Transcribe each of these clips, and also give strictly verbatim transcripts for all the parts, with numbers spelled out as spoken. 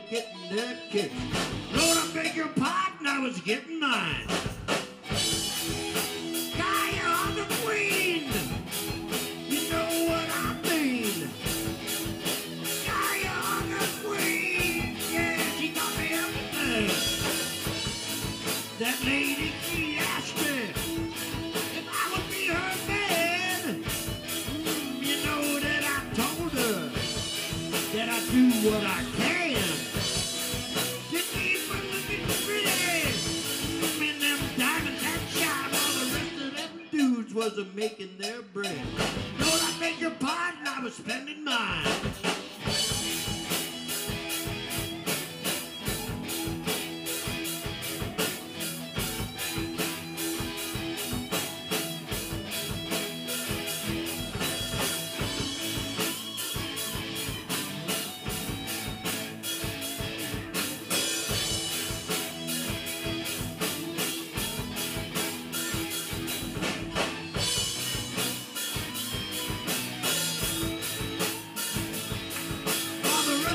getting their kicks. Lord, I beg your pardon, I was getting mine. Kaya on the queen, you know what I mean. Kaya on the queen, yeah, she got me everything. That lady, she asked me if I would be her man. Mm, you know that I told her that I do what I can to keep her looking pretty. Mm, and them diamonds that shine while the rest of them dudes was a making their bread. Lord, I beg your pardon, I was spending mine.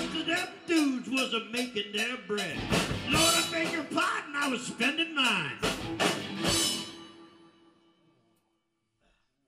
Was a making their bread. Lord, I beg your pardon, I was spending mine.